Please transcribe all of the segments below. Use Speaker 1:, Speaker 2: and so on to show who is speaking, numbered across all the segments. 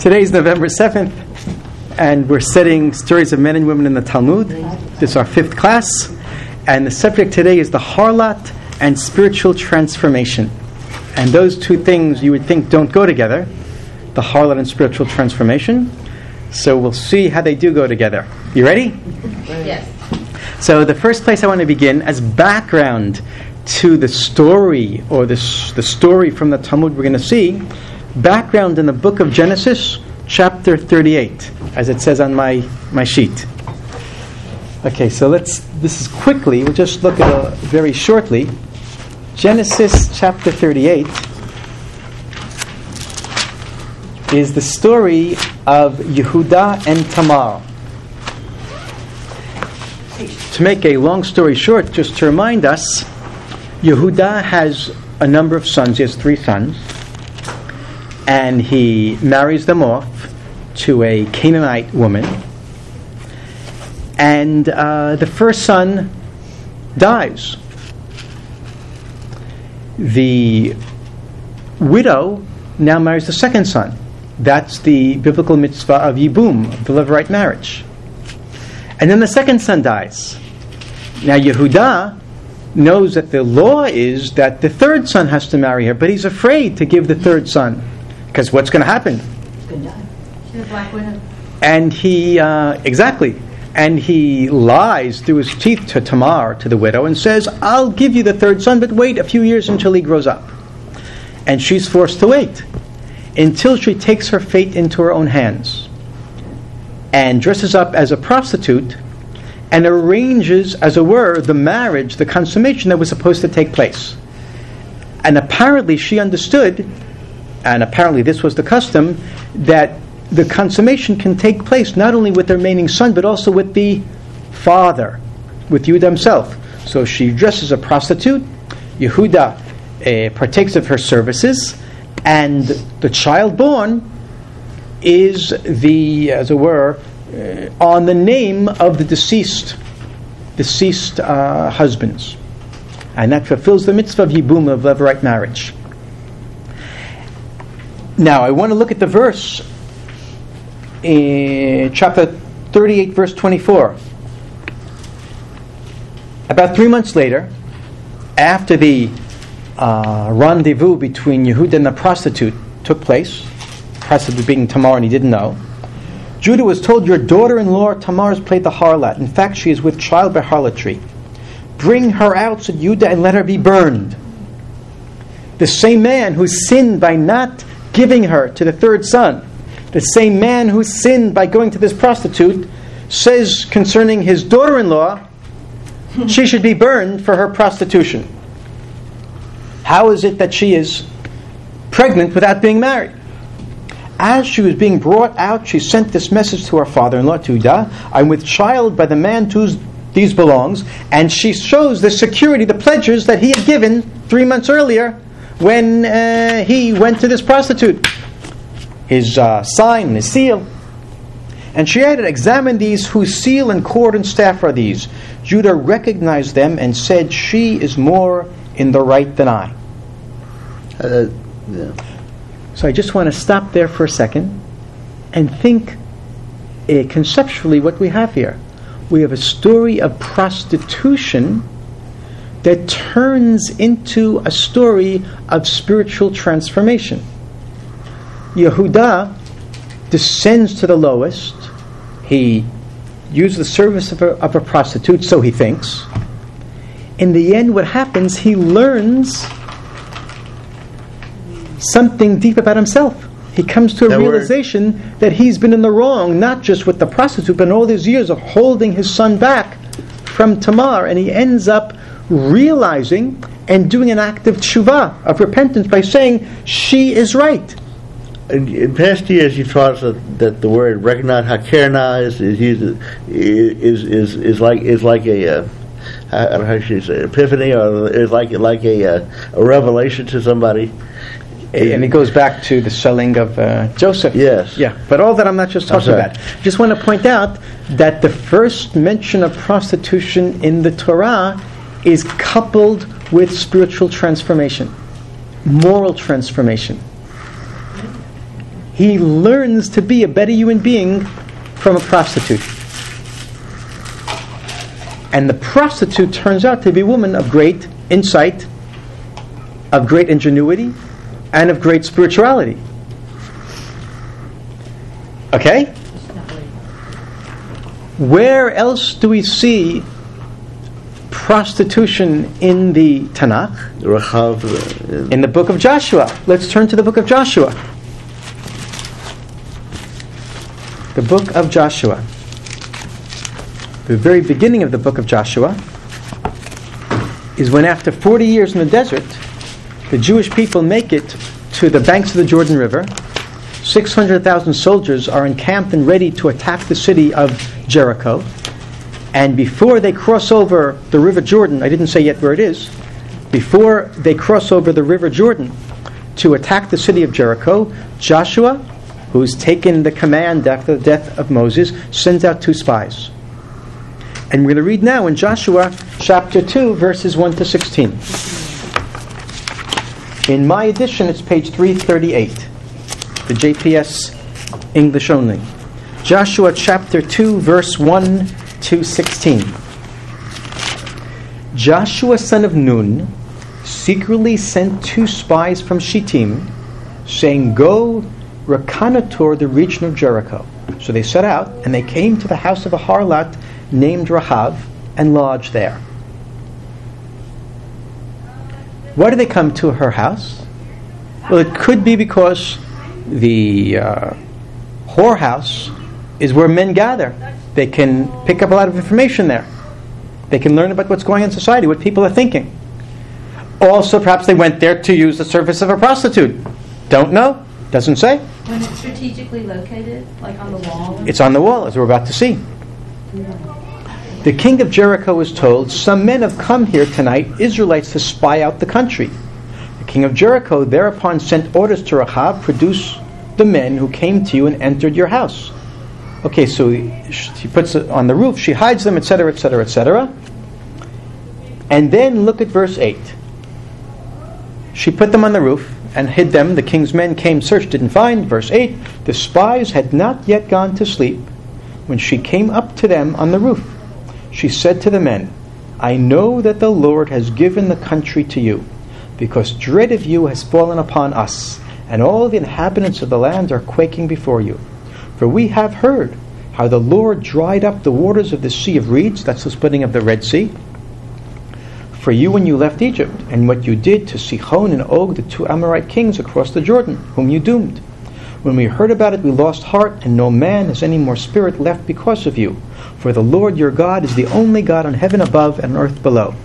Speaker 1: Today's November 7th, and we're studying stories of men and women in the Talmud. This is our 5th class, and the subject today is the harlot and spiritual transformation. And those two things you would think don't go together, the harlot and spiritual transformation. So we'll see how they do go together. You ready?
Speaker 2: Yes.
Speaker 1: So the first place I want to begin, as background to the story, or the story from the Talmud we're going to see, background in the book of Genesis, chapter 38, as it says on my sheet. Okay, so this is quickly, we'll just look at it very shortly. Genesis chapter 38 is the story of Yehuda and Tamar. To make a long story short, just to remind us, Yehuda has a number of sons. He has 3 sons. And he marries them off to a Canaanite woman. And the first son dies. The widow now marries the second son. That's the biblical mitzvah of Yibum, of the Levirate marriage. And then the second son dies. Now Yehuda knows that the law is that the third son has to marry her, but he's afraid to give the third son. Because what's going to happen?
Speaker 2: She's going to die. She's a black widow.
Speaker 1: And he, and he lies through his teeth to Tamar, to the widow, and says, I'll give you the third son, but wait a few years until he grows up. And she's forced to wait until she takes her fate into her own hands and dresses up as a prostitute and arranges, as it were, the marriage, the consummation that was supposed to take place. And apparently she understood, and apparently this was the custom, that the consummation can take place not only with the remaining son, but also with the father, with Yehuda himself. So she dresses a prostitute, Yehuda partakes of her services, and the child born is as it were, on the name of the deceased husbands. And that fulfills the mitzvah of Yibum, of Levirate marriage. Now, I want to look at the verse in chapter 38, verse 24. About 3 months later, after the rendezvous between Yehuda and the prostitute took place, prostitute being Tamar, and he didn't know, Judah was told, your daughter-in-law Tamar has played the harlot. In fact, she is with child by harlotry. Bring her out, said Judah, and let her be burned. The same man who sinned by not giving her to the third son, the same man who sinned by going to this prostitute, says concerning his daughter-in-law, she should be burned for her prostitution. How is it that she is pregnant without being married? As she was being brought out, she sent this message to her father-in-law, to Yehuda, I'm with child by the man to whom these belongs, and she shows the security, the pledges that he had given 3 months earlier when he went to this prostitute. His sign and his seal. And she added, examine these whose seal and cord and staff are these. Judah recognized them and said, she is more in the right than I.
Speaker 3: Yeah.
Speaker 1: So I just want to stop there for a second and think conceptually what we have here. We have a story of prostitution that turns into a story of spiritual transformation. Yehuda descends to the lowest. He used the service of a prostitute, so he thinks. In the end, what happens, he learns something deep about himself. He comes to a realization that he's been in the wrong, not just with the prostitute, but in all these years of holding his son back from Tamar, and he ends up realizing and doing an act of tshuva, of repentance, by saying, she is right.
Speaker 3: In past years, you taught us that the word recognize hakerna is like a how should you say, epiphany, or is like a revelation to somebody.
Speaker 1: And it goes back to the selling of Joseph.
Speaker 3: Yes.
Speaker 1: Yeah. But all that I'm not just talking about. Just want to point out that the first mention of prostitution in the Torah is coupled with spiritual transformation, moral transformation. He learns to be a better human being from a prostitute. And the prostitute turns out to be a woman of great insight, of great ingenuity, and of great spirituality. Okay? Where else do we see prostitution in the Tanakh?
Speaker 3: Rachav,
Speaker 1: In the book of Joshua. Let's turn to the book of Joshua. The book of Joshua. The very beginning of the book of Joshua is when, after 40 years in the desert, the Jewish people make it to the banks of the Jordan River. 600,000 soldiers are encamped and ready to attack the city of Jericho. And before they cross over the River Jordan, I didn't say yet where it is, before they cross over the River Jordan to attack the city of Jericho, Joshua, who's taken the command after the death of Moses, sends out 2 spies. And we're going to read now in Joshua chapter 2, verses 1 to 16. In my edition, it's page 338, the JPS English only. Joshua chapter 2, verse 1 to 16. Joshua son of Nun secretly sent 2 spies from Shittim, saying, "Go reconnoiter the region of Jericho." So they set out, and they came to the house of a harlot named Rahav, and lodged there. Why did they come to her house? Well, it could be because the whorehouse is where men gather. They can pick up a lot of information there. They can learn about what's going on in society, what people are thinking. Also, perhaps they went there to use the service of a prostitute. Don't know. Doesn't say.
Speaker 2: When it's strategically located, like on the wall?
Speaker 1: It's on the wall, as we're about to see. The king of Jericho was told, "Some men have come here tonight, Israelites, to spy out the country." The king of Jericho thereupon sent orders to Rahab, "Produce the men who came to you and entered your house." Okay, so she puts it on the roof, she hides them, etc., etc., etc. And then look at verse 8. She put them on the roof and hid them. The king's men came, searched, didn't find. Verse 8, the spies had not yet gone to sleep when she came up to them on the roof. She said to the men, "I know that the Lord has given the country to you, because dread of you has fallen upon us, and all the inhabitants of the land are quaking before you. For we have heard how the Lord dried up the waters of the Sea of Reeds," that's the splitting of the Red Sea, "for you when you left Egypt, and what you did to Sihon and Og, the 2 Amorite kings across the Jordan, whom you doomed. When we heard about it, we lost heart, and no man has any more spirit left because of you. For the Lord your God is the only God on heaven above and earth below."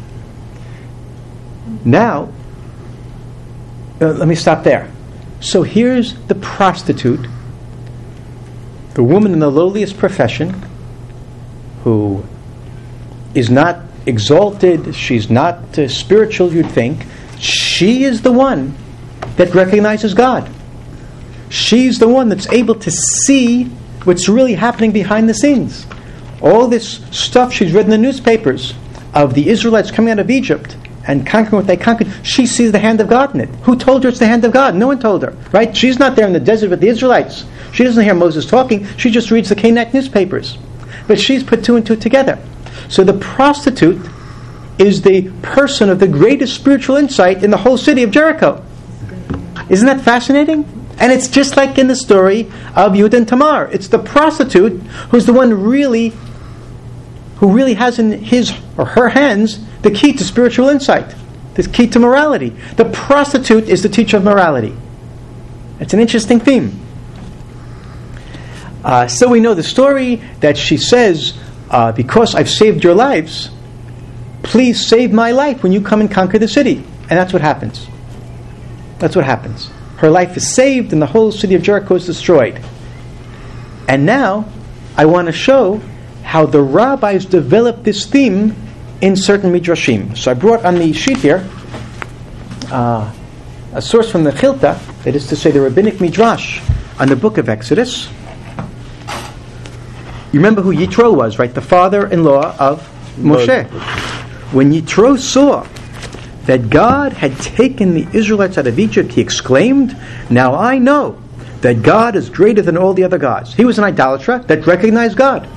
Speaker 1: Now, let me stop there. So here's the prostitute, the woman in the lowliest profession, who is not exalted, she's not spiritual, you'd think. She is the one that recognizes God. She's the one that's able to see what's really happening behind the scenes. All this stuff she's read in the newspapers of the Israelites coming out of Egypt and conquering what they conquered, she sees the hand of God in it. Who told her it's the hand of God? No one told her, right? She's not there in the desert with the Israelites. She doesn't hear Moses talking. She just reads the Canaanite newspapers. But she's put 2 and 2 together. So the prostitute is the person of the greatest spiritual insight in the whole city of Jericho. Isn't that fascinating? And it's just like in the story of Yehuda and Tamar. It's the prostitute who's the one who really has in his or her hands the key to spiritual insight, the key to morality. The prostitute is the teacher of morality. It's an interesting theme. So we know the story that she says, "Because I've saved your lives, please save my life when you come and conquer the city." And that's what happens. That's what happens. Her life is saved and the whole city of Jericho is destroyed. And now I want to show how the rabbis developed this theme in certain midrashim. So I brought on the sheet here a source from the Chilta, that is to say the rabbinic midrash on the book of Exodus. You remember who Yitro was, right? The father-in-law of Moshe. When Yitro saw that God had taken the Israelites out of Egypt, he exclaimed, "Now I know that God is greater than all the other gods. He was an idolater that recognized God.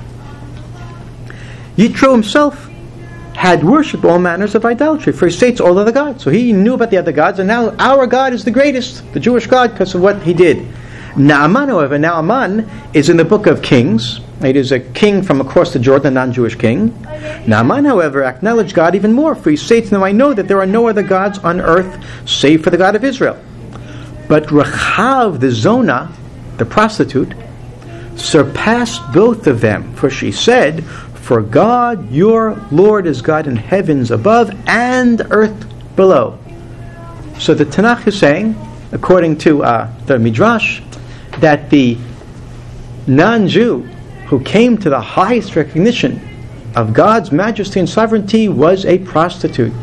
Speaker 1: Yitro himself had worshipped all manners of idolatry, for he states all other gods. So he knew about the other gods, and now our God is the greatest, the Jewish God, because of what he did. Naaman, however, Naaman is in the book of Kings. It is a king from across the Jordan, a non-Jewish king. Naaman, however, acknowledged God even more, for he states, now I know that there are no other gods on earth save for the God of Israel. But Rachav, the Zona, the prostitute, surpassed both of them, for she said, for God, your Lord, is God in heavens above and earth below. So the Tanakh is saying, according to the Midrash, that the non-Jew who came to the highest recognition of God's majesty and sovereignty was a prostitute.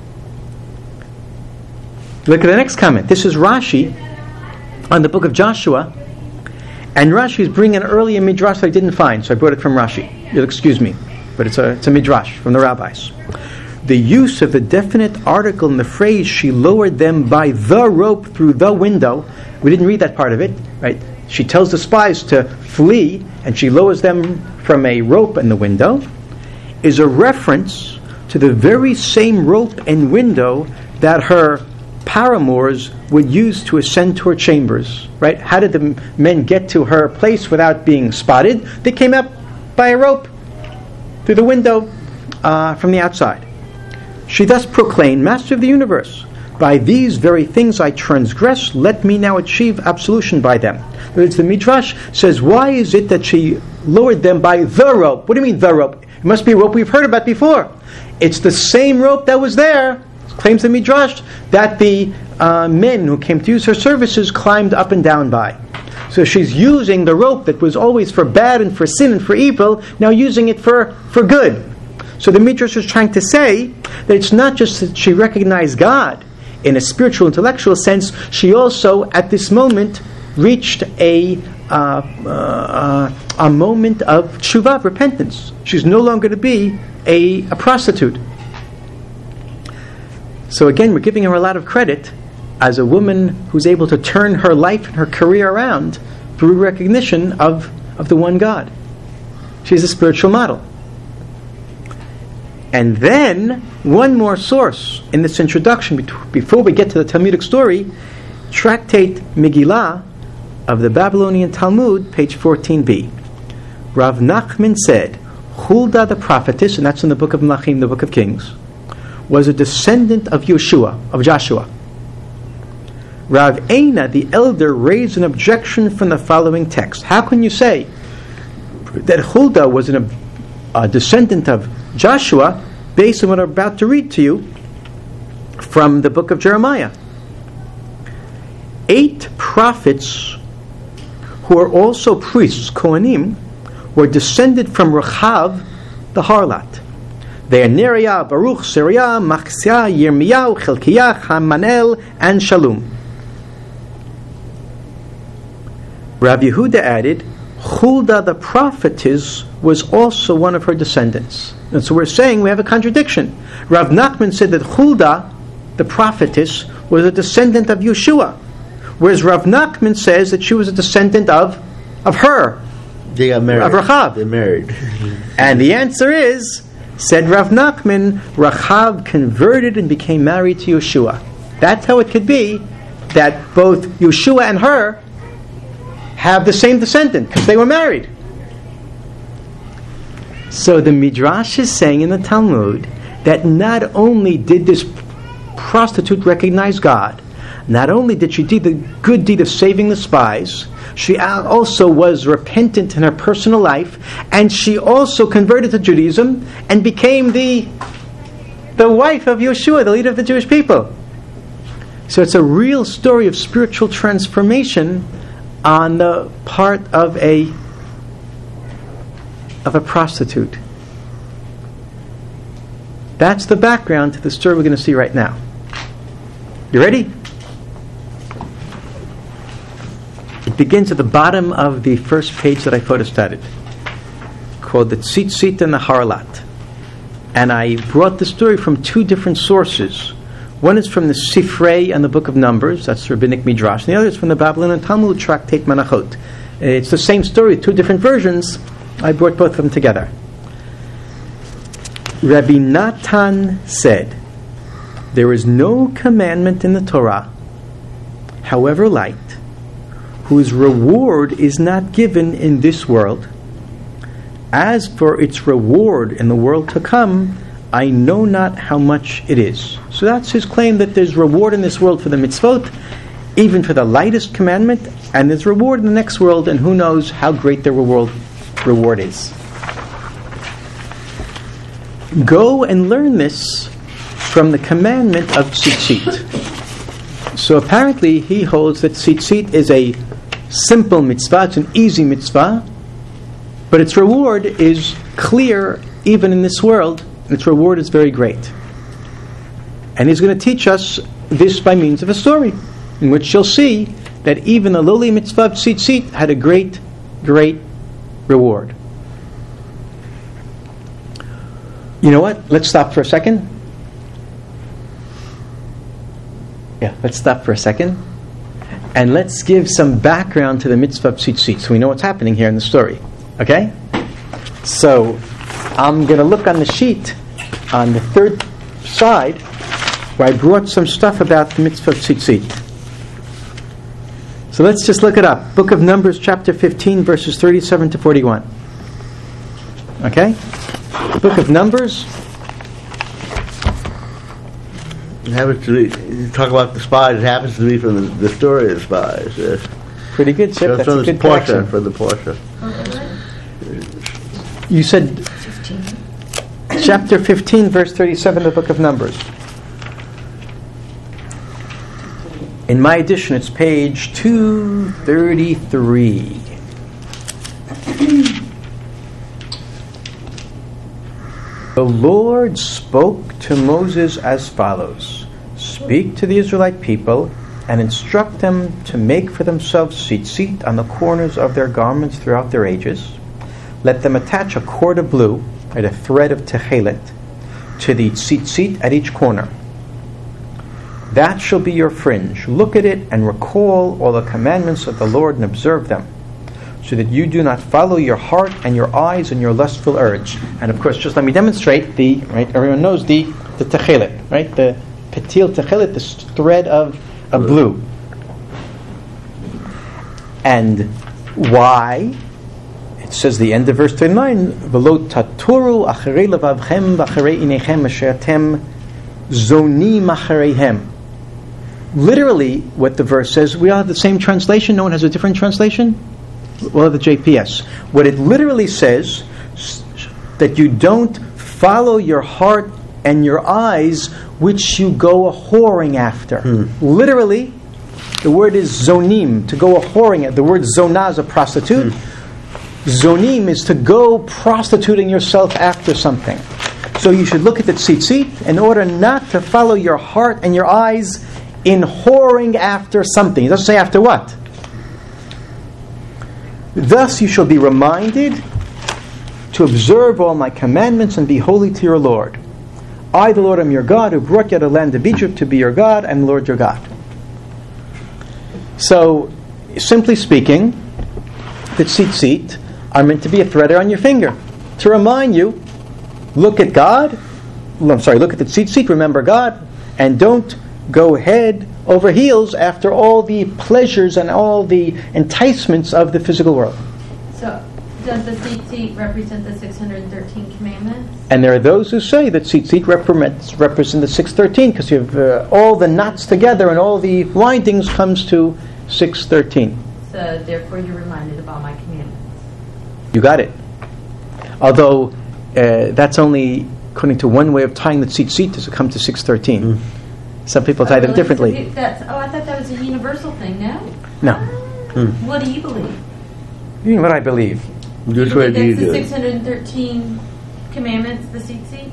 Speaker 1: Look at the next comment. This is Rashi on the book of Joshua, and Rashi is bringing an earlier Midrash that I didn't find, so I brought it from Rashi. You'll excuse me, but it's a Midrash from the rabbis. The use of the definite article in the phrase, she lowered them by the rope through the window. We didn't read that part of it, right? She tells the spies to flee, and she lowers them from a rope in the window, is a reference to the very same rope and window that her paramours would use to ascend to her chambers, right? How did the men get to her place without being spotted? They came up by a rope through the window from the outside. She thus proclaimed, Master of the universe, by these very things I transgress, let me now achieve absolution by them. The Midrash says, why is it that she lowered them by the rope? What do you mean the rope? It must be a rope we've heard about before. It's the same rope that was there, claims the Midrash, that the men who came to use her services climbed up and down by. So she's using the rope that was always for bad and for sin and for evil, now using it for good. So the Midrash is trying to say that it's not just that she recognized God in a spiritual, intellectual sense, she also, at this moment, reached a moment of tshuva, repentance. She's no longer to be a prostitute. So again, we're giving her a lot of credit as a woman who's able to turn her life and her career around through recognition of the one God. She's a spiritual model. And then, one more source in this introduction, before we get to the Talmudic story, Tractate Megillah of the Babylonian Talmud, page 14b. Rav Nachman said, Huldah the prophetess, and that's in the book of Melachim, the book of Kings, was a descendant of Joshua. Rav Eina, the elder, raised an objection from the following text. How can you say that Huldah was a descendant of Joshua based on what I'm about to read to you from the book of Jeremiah? 8 prophets who are also priests, Kohanim, were descended from Rechav the harlot. They are Neriah, Baruch, Sariah, Machziah, Yirmiyahu, Chelkiah, Hamanel, and Shalom. Rav Yehuda added, Huldah the prophetess was also one of her descendants. And so we're saying we have a contradiction. Rav Nachman said that Huldah, the prophetess, was a descendant of Yeshua, whereas Rav Nachman says that she was a descendant of her.
Speaker 3: They got married.
Speaker 1: Of Rachav.
Speaker 3: They're married.
Speaker 1: And the answer is, said Rav Nachman, Rachav converted and became married to Yeshua. That's how it could be that both Yeshua and her have the same descendant, because they were married. So the Midrash is saying in the Talmud that not only did this prostitute recognize God, not only did she do the good deed of saving the spies, she also was repentant in her personal life, and she also converted to Judaism and became the wife of Yeshua, the leader of the Jewish people. So it's a real story of spiritual transformation on the part of a prostitute. That's the background to the story we're going to see right now. You ready? It begins at the bottom of the first page that I photostated, called the Tzitzit and the Harlot. And I brought the story from 2 different sources. One is from the Sifrei and the Book of Numbers, that's Rabbinic Midrash, and the other is from the Babylonian Talmud Tractate Menachot. It's the same story, two different versions. I brought both of them together. Rabbi Natan said, there is no commandment in the Torah, however light, whose reward is not given in this world. As for its reward in the world to come, I know not how much it is. So that's his claim, that there's reward in this world for the mitzvot, even for the lightest commandment, and there's reward in the next world, and who knows how great the reward is. Go and learn this from the commandment of tzitzit. So apparently he holds that tzitzit is a simple mitzvah, it's an easy mitzvah, but its reward is clear even in this world, and its reward is very great. And he's going to teach us this by means of a story, in which you'll see that even the lowly mitzvah of tzitzit had a great, great reward. You know what? Let's stop for a second. Let's stop for a second. And let's give some background to the mitzvah of tzitzit, so we know what's happening here in the story. Okay? So, I'm going to look on the sheet on the third side, where I brought some stuff about the mitzvah of tzitzit. So let's just look it up. Book of Numbers, chapter 15, verses 37 to 41. Okay? Book of Numbers.
Speaker 3: It happens to be, you talk about the spies, it happens to be from the story of the spies. Yes.
Speaker 1: Pretty good, Chip. That's a good correction.
Speaker 3: For the Porsche.
Speaker 1: You said 15. Chapter 15, verse 37 of the Book of Numbers. In my edition, it's page 233. The Lord spoke to Moses as follows: speak to the Israelite people and instruct them to make for themselves tzitzit on the corners of their garments throughout their ages. Let them attach a cord of blue, and a thread of techelet, to the tzitzit at each corner. That shall be your fringe. Look at it and recall all the commandments of the Lord and observe them, so that you do not follow your heart and your eyes and your lustful urge. And of course, just let me demonstrate everyone knows the techelet, right? The petil techelet, the thread of blue. And why? It says the end of verse 29, V'lo taturu acharei levavchem v'acharei inechem asher atem zonim achareihem. Literally, what the verse says, we all have the same translation. No one has a different translation? We'll have the JPS. What it literally says, that you don't follow your heart and your eyes, which you go a-whoring after. Literally, the word is zonim, to go a-whoring at. The word zonah is a prostitute. Zonim is to go prostituting yourself after something. So you should look at the tzitzit in order not to follow your heart and your eyes in whoring after something. It doesn't say after what. Thus you shall be reminded to observe all my commandments and be holy to your Lord. I, the Lord, am your God, who brought you out of the land of Egypt to be your God, and the Lord your God. So, simply speaking, the tzitzit are meant to be a thread on your finger, to remind you, look at God, look at the tzitzit, remember God, and don't go head over heels after all the pleasures and all the enticements of the physical world.
Speaker 2: So, does the tzitzit represent the 613 commandments?
Speaker 1: And there are those who say that tzitzit represent the 613, because you have all the knots together and all the windings comes to 613.
Speaker 2: So, therefore, you're reminded of all my commandments.
Speaker 1: You got it. Although that's only according to one way of tying the tzitzit to come to 613. Some people tie them differently.
Speaker 2: I thought that was a universal thing. No.
Speaker 1: No.
Speaker 2: What do you believe?
Speaker 1: You mean what I believe?
Speaker 3: Which way do you do
Speaker 2: the
Speaker 3: it?
Speaker 2: 613 commandments, the tzitzit,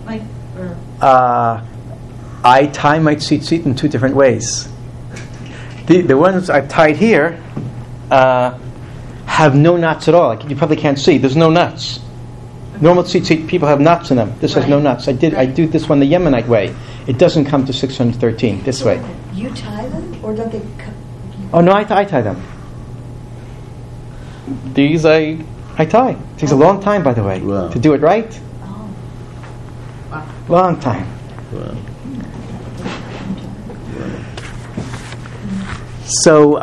Speaker 1: I tie my tzitzit in two different ways. The ones I've tied here have no knots at all. You probably can't see. There's no knots. Normal tzitzit, people have knots in them. This has no
Speaker 2: Right.
Speaker 1: knots. I do this one the Yemenite way. It doesn't come to 613 this way.
Speaker 4: You tie them, or don't they?
Speaker 1: Oh no, I tie them. These I tie. It takes a long time, by the way,
Speaker 3: Wow.
Speaker 1: to do it right.
Speaker 4: Oh.
Speaker 1: Long time.
Speaker 3: Well,
Speaker 1: So,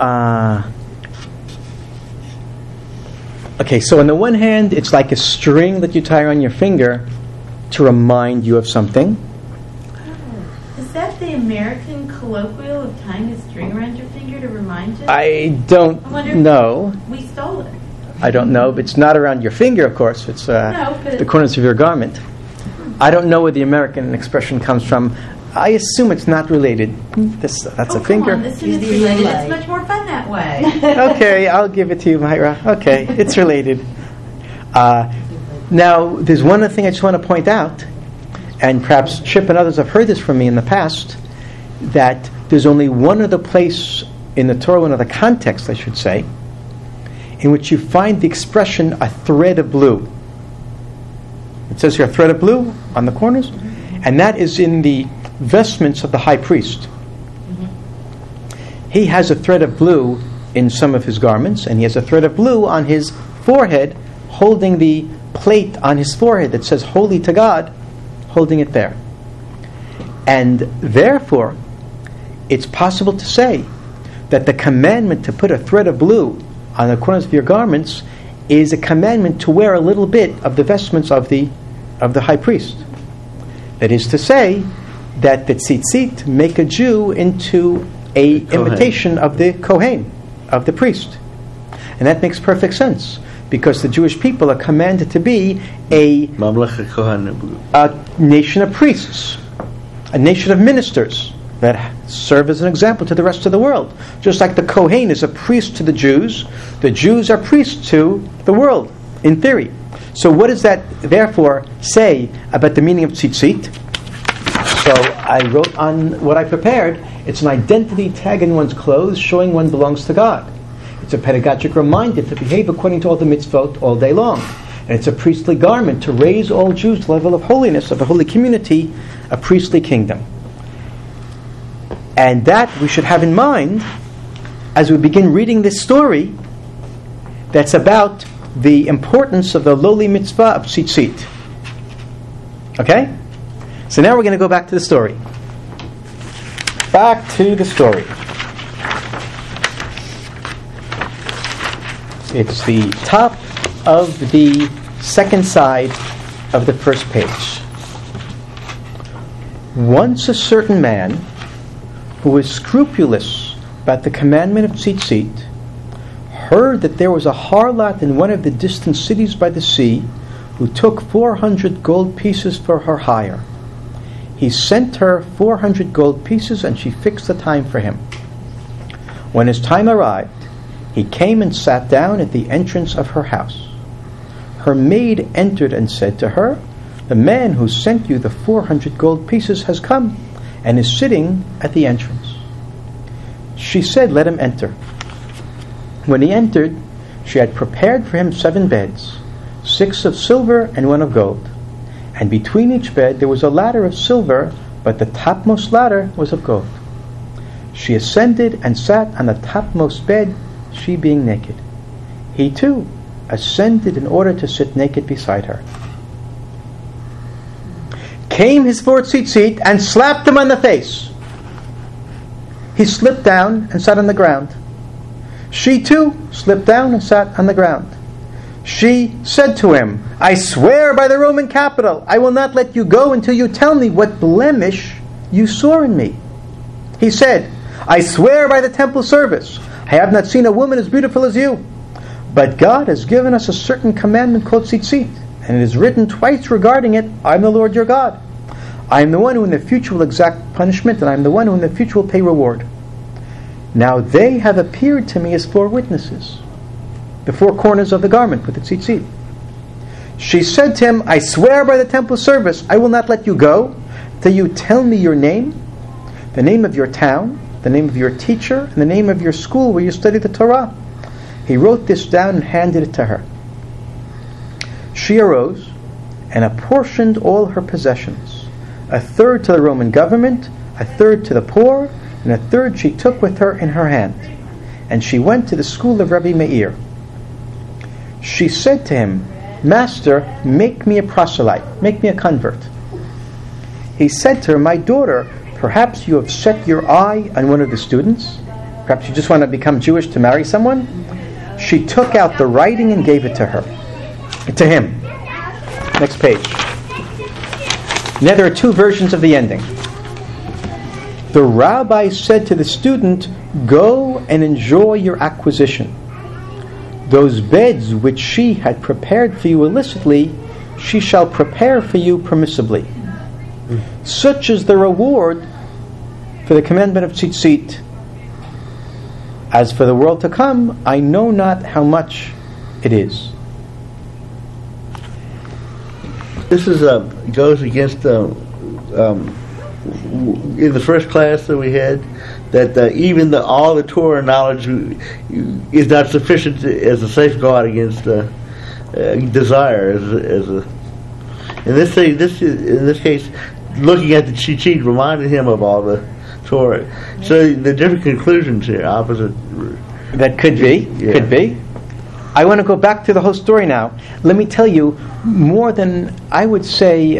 Speaker 1: okay, so on the one hand, it's like a string that you tie on your finger to remind you of something.
Speaker 2: Is that the American colloquial of tying a string around your finger to remind you?
Speaker 1: I don't
Speaker 2: I wonder if
Speaker 1: know.
Speaker 2: We stole it.
Speaker 1: I don't know, but it's not around your finger, of course. It's
Speaker 2: No, but-
Speaker 1: the corners of your garment. I don't know where the American expression comes from. I assume it's not related. That's
Speaker 2: Oh,
Speaker 1: a finger.
Speaker 2: Come on, this is related. It's much more fun that way.
Speaker 1: Okay, I'll give it to you, Myra. Okay, it's related. Now, there's one other thing I just want to point out, and perhaps Chip and others have heard this from me in the past, that there's only one other place in the Torah, one other context, I should say, in which you find the expression a thread of blue. It says here a thread of blue on the corners, and that is in the vestments of the high priest. He has a thread of blue in some of his garments, and he has a thread of blue on his forehead, holding the plate on his forehead that says "Holy to God," holding it there. And therefore, it's possible to say that the commandment to put a thread of blue on the corners of your garments is a commandment to wear a little bit of the vestments of the high priest. That is to say, that the tzitzit make a Jew into a imitation of the Kohen, of the priest. And that makes perfect sense, because the Jewish people are commanded to be a
Speaker 3: Mamlechet Kohanim.
Speaker 1: nation of priests, a nation of ministers that serve as an example to the rest of the world. Just like the Kohen is a priest to the Jews are priests to the world, in theory. So what does that therefore say about the meaning of tzitzit? So I wrote on what I prepared. It's an identity tag in one's clothes showing one belongs to God. It's a pedagogic reminder to behave according to all the mitzvot all day long. And it's a priestly garment to raise all Jews to the level of holiness, of a holy community, a priestly kingdom. And that we should have in mind as we begin reading this story that's about the importance of the lowly mitzvah of tzitzit. Okay? So now we're going to go back to the story. Back to the story. It's the top of the second side of the first page. Once a certain man who was scrupulous about the commandment of tzitzit heard that there was a harlot in one of the distant cities by the sea who took 400 gold pieces for her hire. He sent her 400 gold pieces, and she fixed the time for him. When his time arrived, he came and sat down at the entrance of her house. Her maid entered and said to her, "The man who sent you the 400 gold pieces has come and is sitting at the entrance." She said, "Let him enter." When he entered, she had prepared for him 7 beds, 6 of silver and 1 of gold. And between each bed there was a ladder of silver, but the topmost ladder was of gold. She ascended and sat on the topmost bed, she being naked. He too ascended in order to sit naked beside her. Came his fourth tzitzit and slapped him on the face. He slipped down and sat on the ground. She too slipped down and sat on the ground. She said to him, "I swear by the Roman capital, I will not let you go until you tell me what blemish you saw in me." He said, "I swear by the temple service, I have not seen a woman as beautiful as you. But God has given us a certain commandment called tzitzit, and it is written twice regarding it, I am the Lord your God. I am the one who in the future will exact punishment, and I am the one who in the future will pay reward. Now they have appeared to me as 4 witnesses, the 4 corners of the garment with the tzitzit." She said to him, "I swear by the temple service, I will not let you go till you tell me your name, the name of your town, the name of your teacher, and the name of your school where you study the Torah." He wrote this down and handed it to her. She arose, and apportioned all her possessions, a third to the Roman government, a third to the poor, and a third she took with her in her hand. And she went to the school of Rabbi Meir. She said to him, Master, make me a proselyte, make me a convert. He said to her, My daughter, perhaps you have set your eye on one of the students? Perhaps you just want to become Jewish to marry someone? She took out the writing and gave it to him. Next page. Now there are two versions of the ending. The rabbi said to the student, Go and enjoy your acquisition. Those beds which she had prepared for you illicitly, she shall prepare for you permissibly. Such is the reward for the commandment of tzitzit. As for the world to come, I know not how much it is.
Speaker 3: This is goes against in the first class that we had, that even all the Torah knowledge is not sufficient as a safeguard against desire. In this case, looking at the tzitzit reminded him of all the Torah. So the different conclusions here, opposite.
Speaker 1: That could be.
Speaker 3: Yeah.
Speaker 1: Could be. I want to go back to the whole story now. Let me tell you, more than, I would say,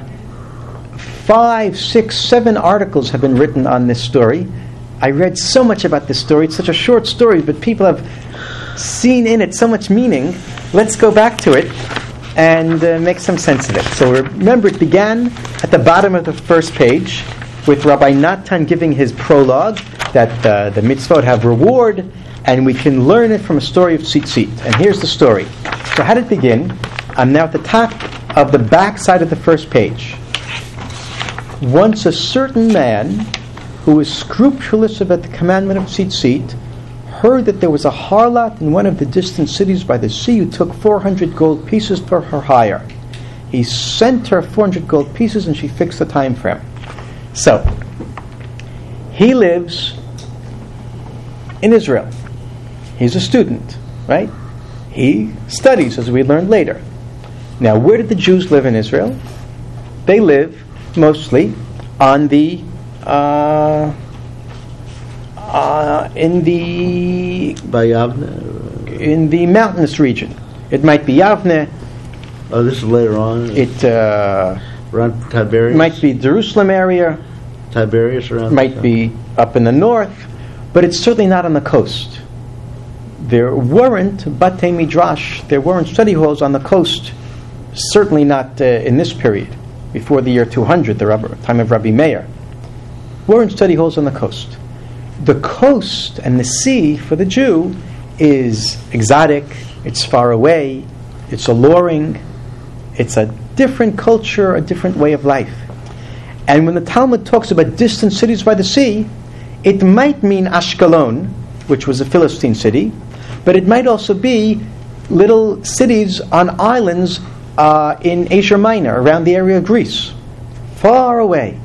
Speaker 1: 5, 6, 7 articles have been written on this story. I read so much about this story. It's such a short story, but people have seen in it so much meaning. Let's go back to it and make some sense of it. So remember, it began at the bottom of the first page with Rabbi Natan giving his prologue that the mitzvot have reward, and we can learn it from a story of tzitzit. And here's the story. So how did it begin? I'm now at the top of the back side of the first page. Once a certain man who was scrupulous about the commandment of tzitzit heard that there was a harlot in one of the distant cities by the sea who took 400 gold pieces for her hire. He sent her 400 gold pieces and she fixed the time for him. So, he lives in Israel. He's a student, right? He studies, as we learned later. Now, where did the Jews live in Israel? They live mostly on the in the mountainous region. It might be Yavne.
Speaker 3: Oh, this is later on.
Speaker 1: It
Speaker 3: around Tiberias.
Speaker 1: Might be Jerusalem area.
Speaker 3: Tiberias around.
Speaker 1: Might be up in the north, but it's certainly not on the coast. There weren't Batei Midrash. There weren't study halls on the coast. Certainly not in this period, before the year 200, the time of Rabbi Meir. Weren't study halls on the coast. The coast and the sea for the Jew is exotic. It's far away. It's alluring. It's a different culture, a different way of life. And when the Talmud talks about distant cities by the sea, it might mean Ashkelon, which was a Philistine city, but it might also be little cities on islands in Asia Minor, around the area of Greece, far away.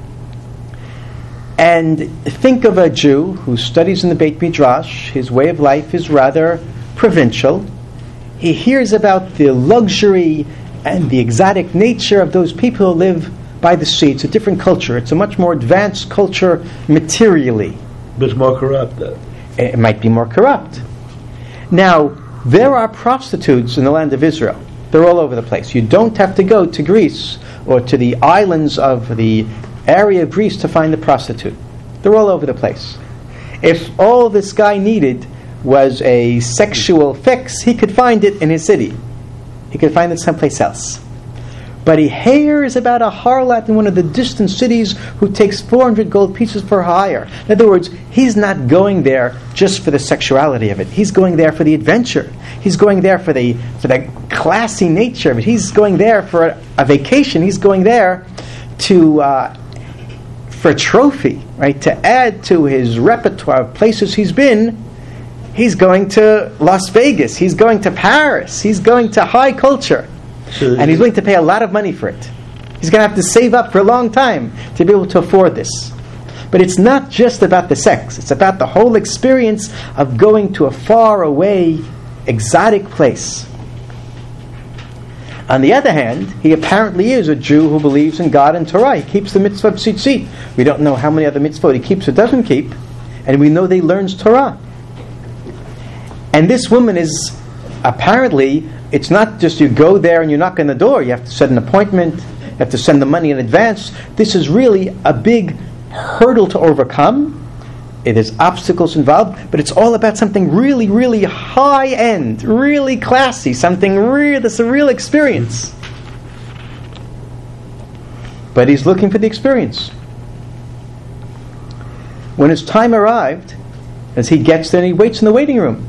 Speaker 1: And think of a Jew who studies in the Beit Midrash. His way of life is rather provincial. He hears about the luxury and the exotic nature of those people who live by the sea. It's a different culture. It's a much more advanced culture materially.
Speaker 3: But it's more corrupt, though.
Speaker 1: It might be more corrupt. Now, there are prostitutes in the land of Israel. They're all over the place. You don't have to go to Greece or to the islands of the area of Greece to find a prostitute. They're all over the place. If all this guy needed was a sexual fix, he could find it in his city. He could find it someplace else. But he hears about a harlot in one of the distant cities who takes 400 gold pieces for hire. In other words, he's not going there just for the sexuality of it. He's going there for the adventure. He's going there for the classy nature of it. He's going there for a vacation. He's going there for a trophy, right? To add to his repertoire of places he's been. He's going to Las Vegas. He's going to Paris. He's going to high culture. And he's willing to pay a lot of money for it. He's going to have to save up for a long time to be able to afford this. But it's not just about the sex. It's about the whole experience of going to a far away, exotic place. On the other hand, he apparently is a Jew who believes in God and Torah. He keeps the mitzvah of tzitzit. We don't know how many other mitzvot he keeps or doesn't keep, and we know that he learns Torah. And this woman is apparently, it's not just you go there and you knock on the door. You have to set an appointment. You have to send the money in advance. This is really a big hurdle to overcome. There's obstacles involved, but it's all about something really, really high-end, really classy, something real, that's a real experience. But he's looking for the experience. When his time arrived, as he gets there and he waits in the waiting room,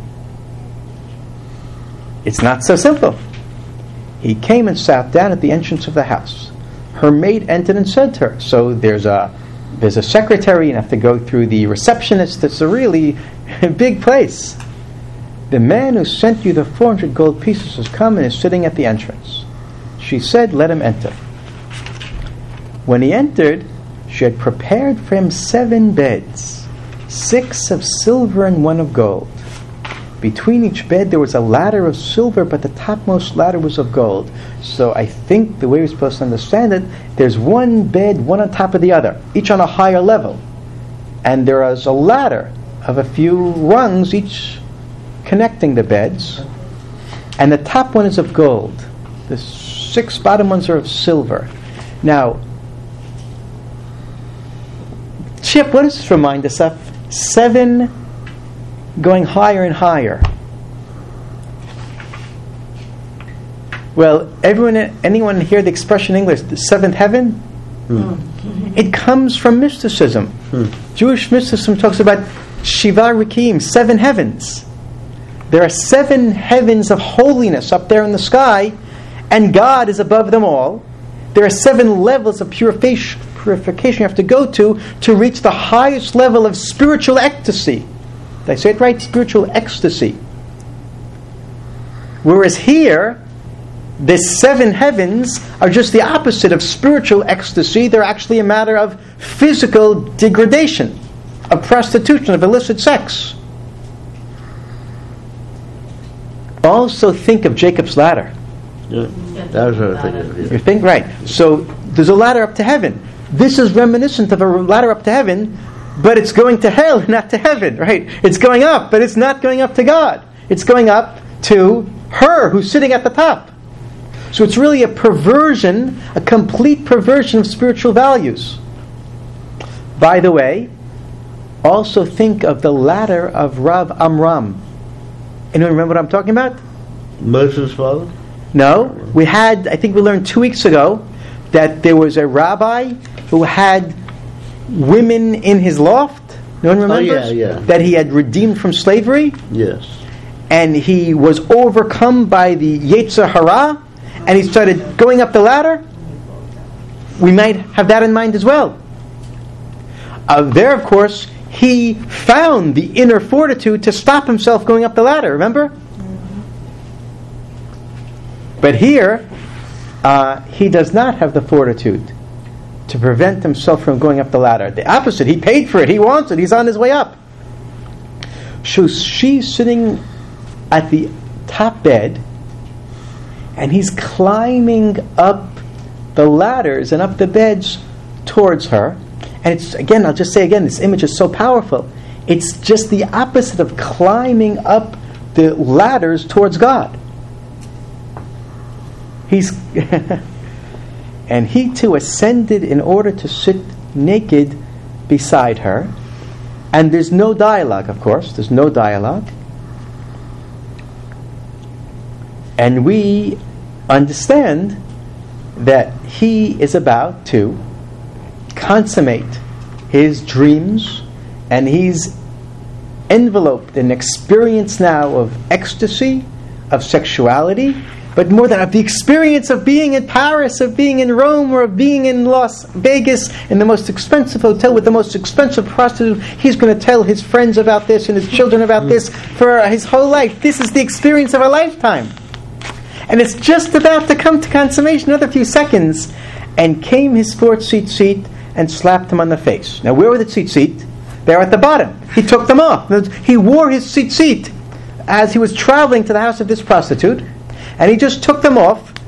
Speaker 1: it's not so simple. He came and sat down at the entrance of the house. Her maid entered and said to her, so there's a secretary, and have to go through the receptionist. It's a really big place. The man who sent you the 400 gold pieces has come and is sitting at the entrance. She said, let him enter. When he entered, she had prepared for him 7 beds, 6 of silver and 1 of gold. Between each bed there was a ladder of silver, but the topmost ladder was of gold. So I think the way we're supposed to understand it, there's one bed, one on top of the other, each on a higher level. And there is a ladder of a few rungs, each connecting the beds. And the top one is of gold. The 6 bottom ones are of silver. Now, Chip, what does this remind us of? 7 going higher and higher. Well, anyone hear the expression in English, the 7th heaven? It comes from mysticism. Jewish mysticism talks about Shiva Rikim, 7 heavens. There are 7 heavens of holiness up there in the sky, and God is above them all. There are 7 levels of purification you have to go to reach the highest level of spiritual ecstasy. Did I say it right? Spiritual ecstasy. Whereas here, the 7 heavens are just the opposite of spiritual ecstasy. They're actually a matter of physical degradation, of prostitution, of illicit sex. Also think of Jacob's ladder.
Speaker 3: Yeah, that was what I was thinking of.
Speaker 1: You think, right. So there's a ladder up to heaven. This is reminiscent of a ladder up to heaven, but it's going to hell, not to heaven, right? It's going up, but it's not going up to God. It's going up to her who's sitting at the top. So it's really a perversion, a complete perversion of spiritual values. By the way, also think of the ladder of Rav Amram. Anyone remember what I'm talking about?
Speaker 3: Moses' father?
Speaker 1: No. I think we learned 2 weeks ago that there was a rabbi who had women in his loft. No one remembers?
Speaker 3: Oh, yeah.
Speaker 1: That he had redeemed from slavery.
Speaker 3: Yes.
Speaker 1: And he was overcome by the Yetzer Hara, and he started going up the ladder. We might have that in mind as well. There, of course, he found the inner fortitude to stop himself going up the ladder, remember? But here, he does not have the fortitude to prevent himself from going up the ladder. The opposite, he paid for it, he wants it, he's on his way up. So she's sitting at the top bed, and he's climbing up the ladders and up the beds towards her. And it's, again, I'll just say again, this image is so powerful. It's just the opposite of climbing up the ladders towards God. And he too ascended in order to sit naked beside her. And there's no dialogue, of course. There's no dialogue. And we understand that he is about to consummate his dreams, and he's enveloped in experience now of ecstasy, of sexuality, but more than of the experience of being in Paris, of being in Rome, or of being in Las Vegas in the most expensive hotel with the most expensive prostitute. He's going to tell his friends about this and his children about this for his whole life. This is the experience of a lifetime. And it's just about to come to consummation, another few seconds. And came his 4th seat and slapped him on the face. Now, where were the seat? They were at the bottom. He took them off. He wore his seat as he was traveling to the house of this prostitute, and he just took them off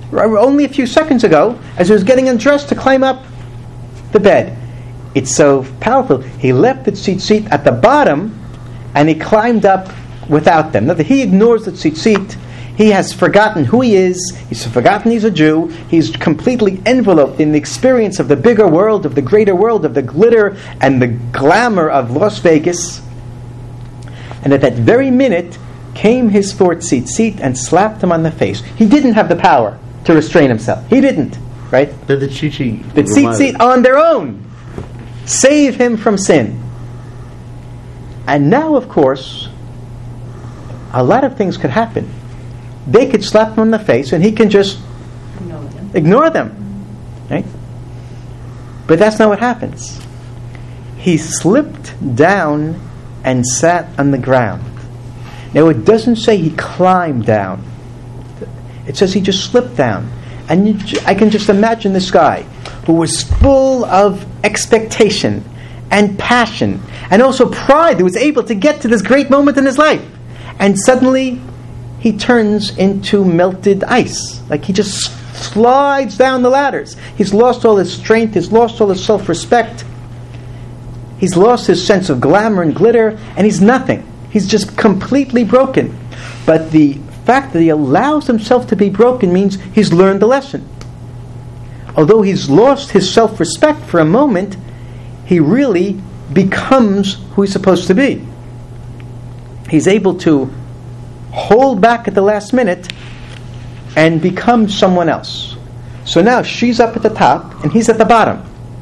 Speaker 1: only a few seconds ago as he was getting undressed to climb up the bed. It's so powerful. He left the tzitzit at the bottom and he climbed up without them. Now that he ignores the tzitzit, he has forgotten who he is, he's forgotten he's a Jew, he's completely enveloped in the experience of the bigger world, of the greater world, of the glitter and the glamour of Las Vegas. And at that very minute came his fourth tzitzit and slapped him on the face. He didn't have the power to restrain himself. He didn't, right?
Speaker 3: The tzitzit.
Speaker 1: The tzitzit on their own save him from sin. And now, of course, a lot of things could happen. They could slap him on the face and he can just ignore them. Right? But that's not what happens. He slipped down and sat on the ground. Now it doesn't say he climbed down. It says he just slipped down. And I can just imagine this guy who was full of expectation and passion and also pride, who was able to get to this great moment in his life. And suddenly he turns into melted ice. Like he just slides down the ladders. He's lost all his strength. He's lost all his self-respect. He's lost his sense of glamour and glitter. And he's nothing. He's just completely broken. But the fact that he allows himself to be broken means he's learned the lesson. Although he's lost his self-respect for a moment, he really becomes who he's supposed to be. He's able to hold back at the last minute and become someone else. So now she's up at the top and he's at the bottom.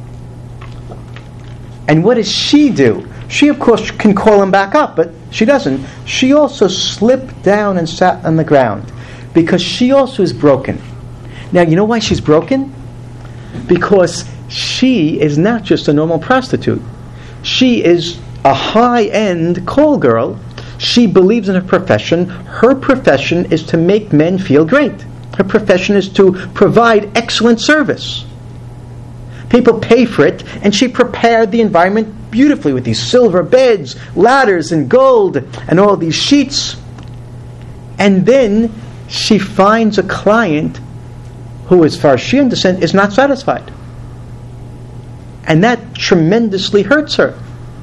Speaker 1: And what does she do? She, of course, can call him back up, but she doesn't. She also slipped down and sat on the ground because she also is broken. Now, you know why she's broken? Because she is not just a normal prostitute. She is a high-end call girl. She believes in her profession. Her profession is to make men feel great. Her profession is to provide excellent service. People pay for it, and she prepared the environment beautifully with these silver beds, ladders, and gold, and all these sheets. And then she finds a client who, as far as she understands, is not satisfied. And that tremendously hurts her.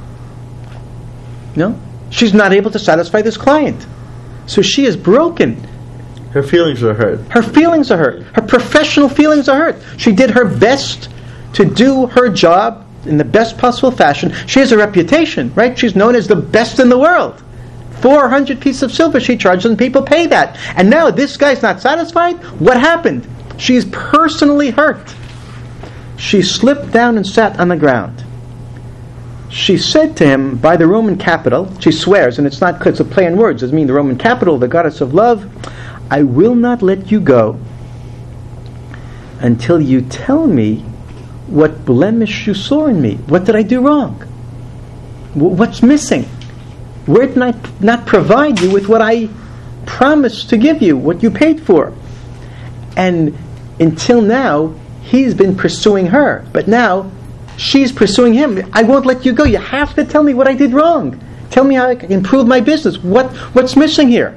Speaker 1: No? She's not able to satisfy this client. So she is broken.
Speaker 3: Her feelings are hurt.
Speaker 1: Her feelings are hurt. Her professional feelings are hurt. She did her best to do her job in the best possible fashion. She has a reputation, right? She's known as the best in the world. 400 pieces of silver she charges and people pay that. And now this guy's not satisfied? What happened? She's personally hurt. She slipped down and sat on the ground. She said to him, by the Roman capital, she swears, and it's not, it's a play on words, it means the Roman capital, the goddess of love, I will not let you go until you tell me what blemish you saw in me. What did I do wrong? What's missing? Where did I not provide you with what I promised to give you, what you paid for? And until now, he's been pursuing her. But now, she's pursuing him. I won't let you go. You have to tell me what I did wrong. Tell me how I can improve my business. What's missing here?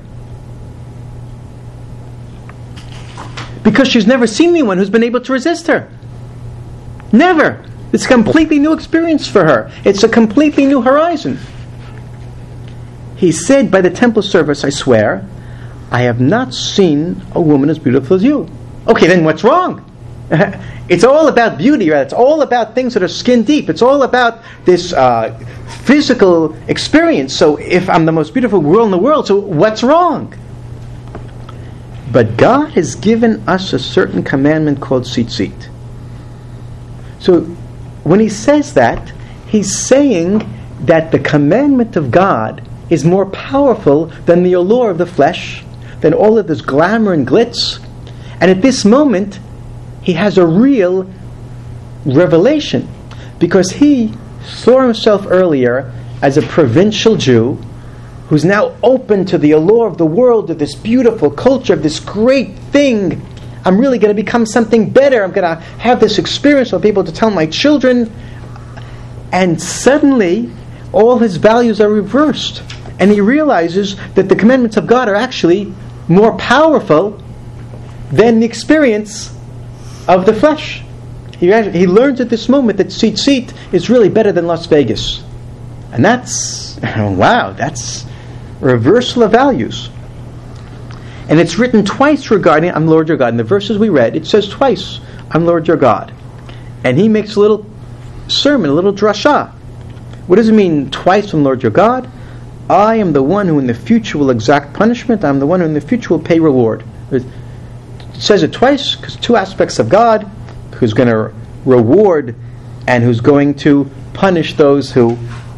Speaker 1: Because she's never seen anyone who's been able to resist her. Never. It's a completely new experience for her. It's a completely new horizon. He said, by the temple service, I swear, I have not seen a woman as beautiful as you. Okay, then what's wrong? It's all about beauty, right? It's all about things that are skin deep. It's all about this physical experience. So if I'm the most beautiful girl in the world, so what's wrong? But God has given us a certain commandment called tzitzit. So when he says that, he's saying that the commandment of God is more powerful than the allure of the flesh, than all of this glamour and glitz. And at this moment, he has a real revelation, because he saw himself earlier as a provincial Jew who's now open to the allure of the world, of this beautiful culture, of this great thing. I'm really going to become something better. I'm going to have this experience. I'll be able to tell my children. And suddenly, all his values are reversed. And he realizes that the commandments of God are actually more powerful than the experience of the flesh. He learns at this moment that tzitzit is really better than Las Vegas. And that's, wow, that's a reversal of values. And it's written twice regarding I'm Lord your God. In the verses we read, it says twice, I'm Lord your God. And he makes a little sermon, a little drasha. What does it mean twice, I'm Lord your God? I am the one who in the future will exact punishment. I'm the one who in the future will pay reward. It says it twice because two aspects of God, who's going to reward and who's going to punish those who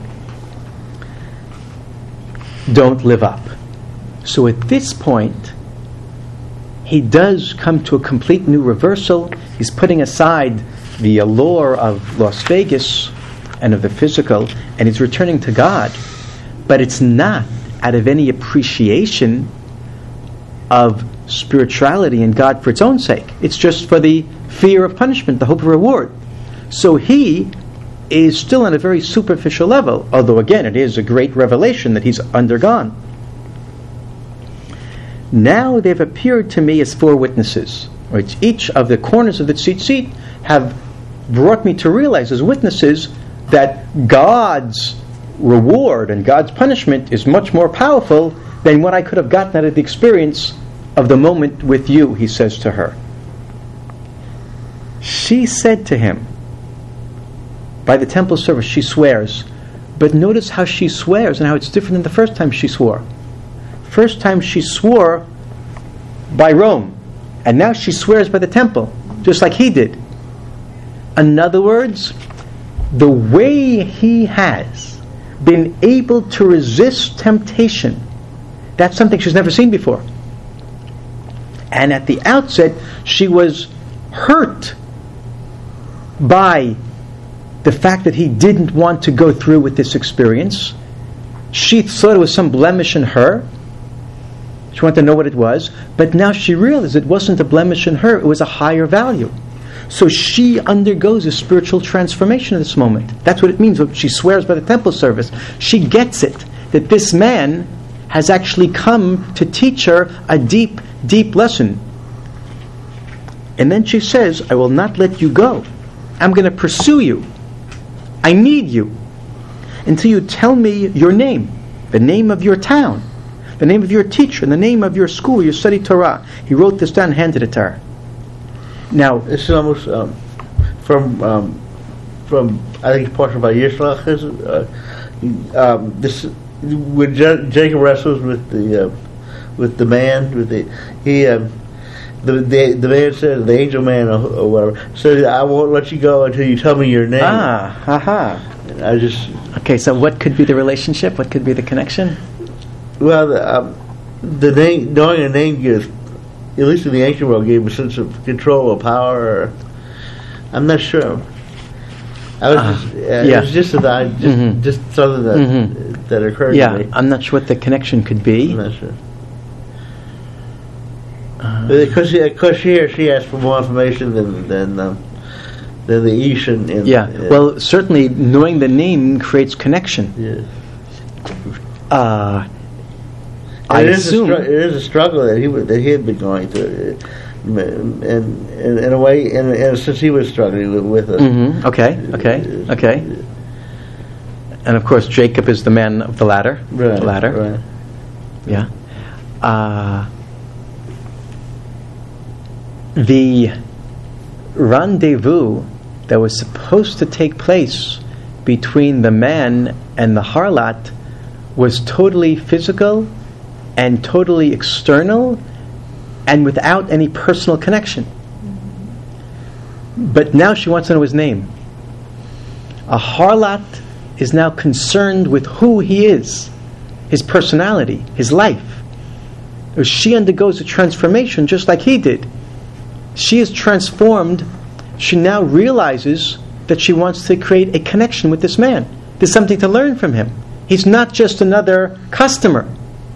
Speaker 1: don't live up. So at this point, he does come to a complete new reversal. He's putting aside the allure of Las Vegas and of the physical, and he's returning to God. But it's not out of any appreciation of spirituality and God for its own sake. It's just for the fear of punishment, the hope of reward. So he is still on a very superficial level, although again it is a great revelation that he's undergone. Now they've appeared to me as four witnesses, which each of the corners of the tzitzit have brought me to realize as witnesses that God's reward and God's punishment is much more powerful than what I could have gotten out of the experience of the moment with you, he says to her. She said to him, by the temple service, she swears. But notice how she swears and how it's different than the first time she swore. First time she swore by Rome, and now she swears by the temple, just like he did. In other words, the way he has been able to resist temptation, that's something she's never seen before. And at the outset, she was hurt by the fact that he didn't want to go through with this experience. She thought it was some blemish in her. She wanted to know what it was. But now she realized it wasn't a blemish in her, it was a higher value. So she undergoes a spiritual transformation at this moment. That's what it means when she swears by the temple service. She gets it, that this man has actually come to teach her a deep, deep lesson. And then she says, I will not let you go. I'm going to pursue you. I need you until you tell me your name, the name of your town, the name of your teacher, and the name of your school, your study Torah. He wrote this down and handed it to her. Now,
Speaker 3: this is almost from I think it's portion by Yishlach. This when Jacob wrestles with the man, the man said, the angel man or whatever said, I won't let you go until you tell me your name. I just
Speaker 1: okay. So what could be the relationship? What could be the connection?
Speaker 3: Well, the name, knowing a name gives, at least in the ancient world, gave a sense of control or power. I'm not sure. It was just just something that occurred to me.
Speaker 1: I'm not sure what the connection could be.
Speaker 3: I'm not sure. Because here she asked for more information than the Ish and
Speaker 1: well, certainly knowing the name creates connection.
Speaker 3: Yeah.
Speaker 1: I assume
Speaker 3: it is a struggle that he had been going through, and in a way, and since he was struggling with it.
Speaker 1: Okay. And of course, Jacob is the man of the ladder.
Speaker 3: Right.
Speaker 1: The ladder.
Speaker 3: Right.
Speaker 1: Yeah. The rendezvous that was supposed to take place between the man and the harlot was totally physical and totally external and without any personal connection. But now she wants to know his name. A harlot is now concerned with who he is, his personality, his life. She undergoes a transformation just like he did. She is transformed. She now realizes that she wants to create a connection with this man. There's something to learn from him. He's not just another customer.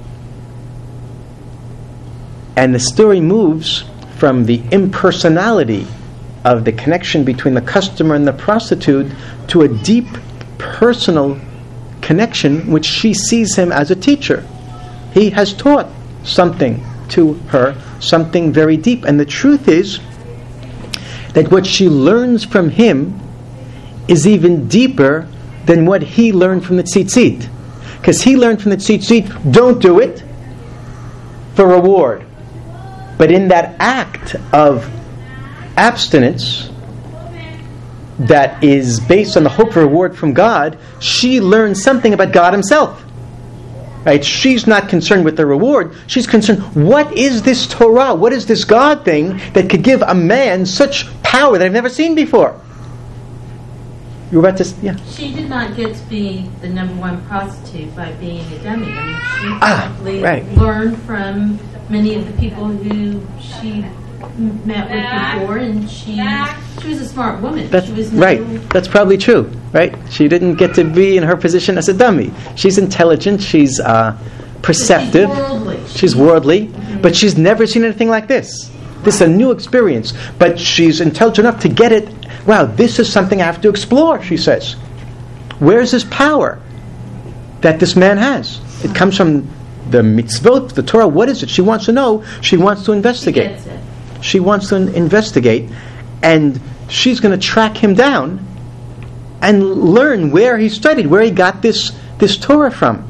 Speaker 1: And the story moves from the impersonality of the connection between the customer and the prostitute to a deep personal connection which she sees him as a teacher. He has taught something to her something very deep. And the truth is that what she learns from him is even deeper than what he learned from the tzitzit. Because he learned from the tzitzit, don't do it for reward. But in that act of abstinence that is based on the hope for reward from God, she learns something about God himself. Right? She's not concerned with the reward. She's concerned, what is this Torah? What is this God thing that could give a man such power that I've never seen before? You were about to... Yeah.
Speaker 2: She did not get to be the number one prostitute by being a dummy. I mean, she probably learned from many of the people who she met with before, and she was a smart woman.
Speaker 1: That's probably true, right? She didn't get to be in her position as a dummy. She's intelligent, she's perceptive, she's worldly, but she's never seen anything like this. This is a new experience, but she's intelligent enough to get it. Wow, this is something I have to explore, she says. Where's this power that this man has? It comes from the mitzvot, the Torah. What is it? She wants to know. She wants to investigate. She wants to investigate, and she's going to track him down and learn where he studied, where he got this Torah from.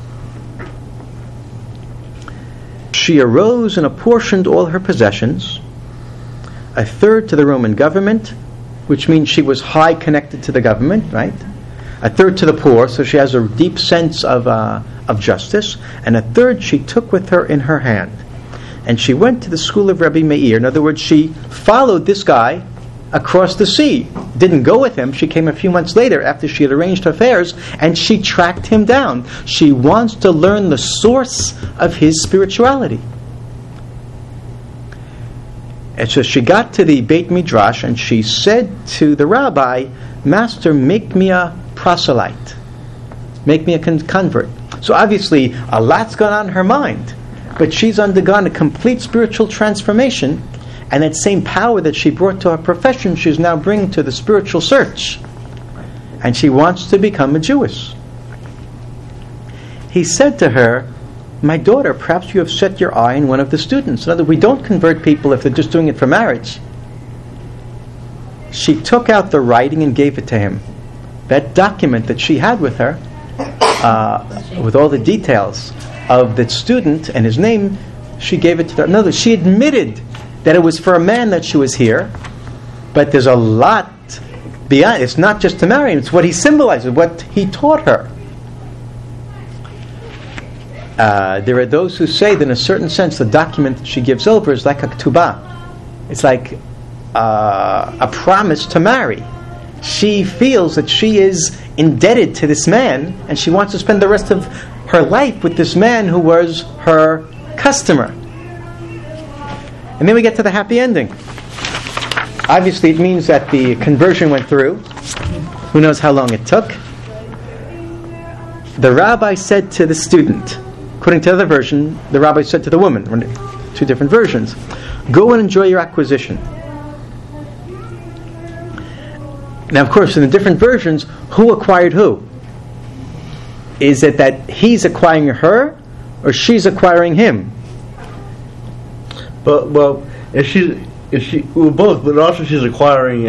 Speaker 1: She arose and apportioned all her possessions, a third to the Roman government, which means she was high connected to the government, right? A third to the poor, so she has a deep sense of justice, and a third she took with her in her hand. And she went to the school of Rabbi Meir. In other words, she followed this guy across the sea. Didn't go with him. She came a few months later after she had arranged her affairs, and she tracked him down. She wants to learn the source of his spirituality. And so she got to the Beit Midrash, and she said to the rabbi, Master, make me a proselyte. Make me a convert. So obviously, a lot's gone on in her mind. But she's undergone a complete spiritual transformation, and that same power that she brought to her profession, she's now bringing to the spiritual search. And she wants to become a Jewess. He said to her, my daughter, perhaps you have set your eye on one of the students. In other words, we don't convert people if they're just doing it for marriage. She took out the writing and gave it to him. That document that she had with her, with all the details of the student and his name, she gave it to her. In other words, she admitted that it was for a man that she was here, but there's a lot beyond. It's not just to marry him, it's what he symbolizes, what he taught her. There are those who say that in a certain sense the document that she gives over is like a ketubah. It's like a promise to marry. She feels that she is indebted to this man, and she wants to spend the rest of her life with this man who was her customer. And then we get to the happy ending. Obviously it means that the conversion went through. Who knows how long it took? The rabbi said to the student, according to the other version, the rabbi said to the woman, two different versions, go and enjoy your acquisition. Now, of course, in the different versions, who acquired who? Is it that he's acquiring her, or she's acquiring him?
Speaker 3: But if she both, but also she's acquiring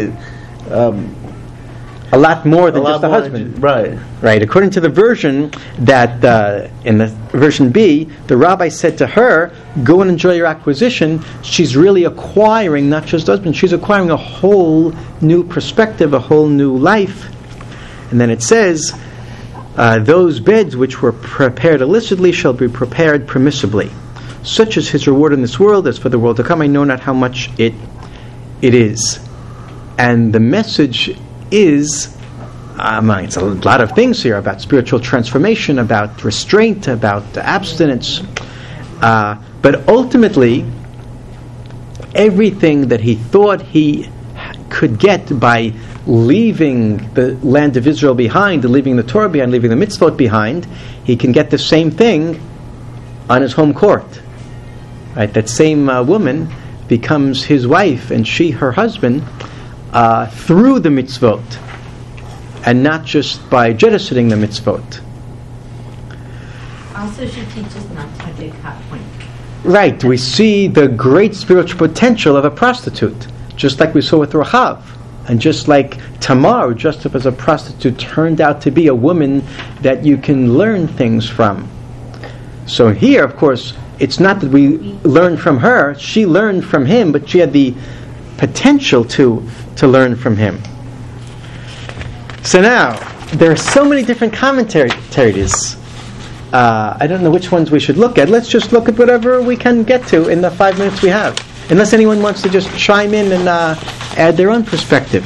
Speaker 1: a lot more than just the husband. Right. According to the version that in the version B, the rabbi said to her, "Go and enjoy your acquisition." She's really acquiring not just the husband; she's acquiring a whole new perspective, a whole new life. And then it says, "Those beds which were prepared illicitly shall be prepared permissibly. Such is his reward in this world. As for the world to come, I know not how much it is." And the message is, it's a lot of things here about spiritual transformation, about restraint, about abstinence. But ultimately, everything that he thought he could get by leaving the land of Israel behind, leaving the Torah behind, leaving the mitzvot behind, he can get the same thing on his home court. Right? That same woman becomes his wife, and she her husband, through the mitzvot, and not just by jettisoning the mitzvot.
Speaker 2: Also, she teaches not to dig hot points.
Speaker 1: Right, we see the great spiritual potential of a prostitute, just like we saw with Rahav. And just like Tamar, just as a prostitute, turned out to be a woman that you can learn things from. So here, of course, it's not that we learned from her, she learned from him, but she had the potential to learn from him. So now, there are so many different commentaries. I don't know which ones we should look at. Let's just look at whatever we can get to in the 5 minutes we have. Unless anyone wants to just chime in and add their own perspective.